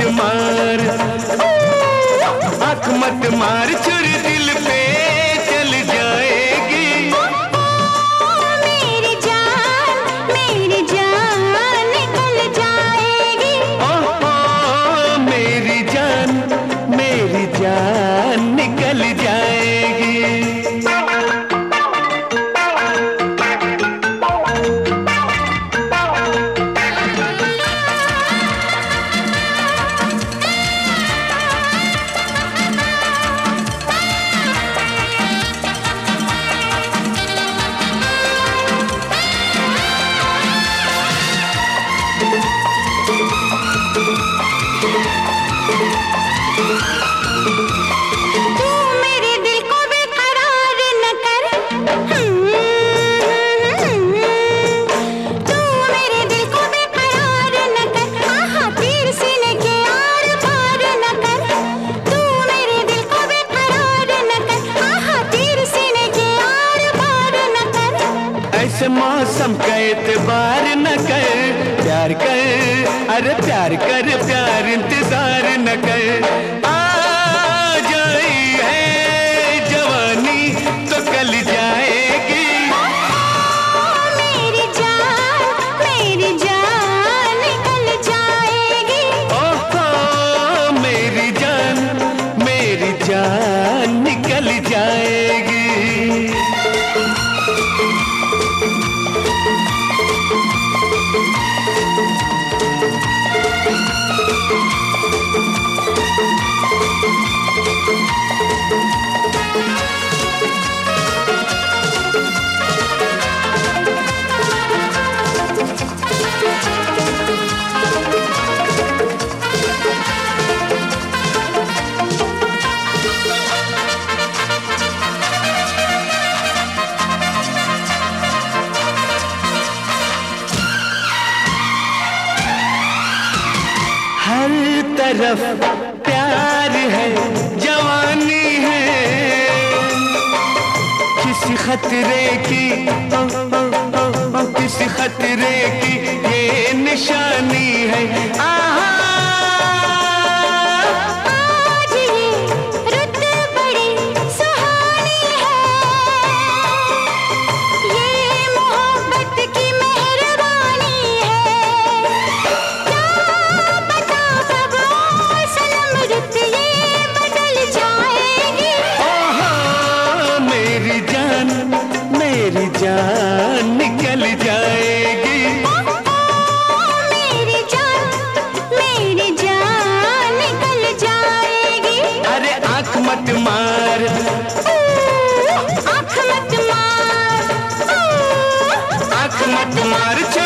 मार, आँख मत मार, छुरी दिल पे चल जाएगी। मेरी जान निकल जाएगी। ओ मेरी जान निकल जाएगी। तू मेरे दिल को बेकरार न कर, तू मेरे दिल को बेकरार न कर, आहा तीर सीने के आर पार न कर। तू मेरे दिल को बेकरार न कर, आहा तीर सीने के आर पार न कर। ऐसे मौसम का एतबार न कर, प्यार कर, अरे प्यार कर, प्यार इंतजार न कर। आ जाई है जवानी तो कल जाएगी। मेरी जान निकल जाएगी। ओहो मेरी जान निकल जाएगी। हर तरफ प्यार है, जवानी है, किसी खतरे की किसी खतरे की ये निशानी है। आहा आज ये रुत बड़ी सुहानी है, ये मोहब्बत की मेहरबानी है। क्या पता कब ओ सनम रुत ये बदल जाएगी। ओहो मेरी जान निकल जाएगी। मेरी जान निकल जाएगी। अरे आँख मत मार, आँख मत मार, आँख मत मार।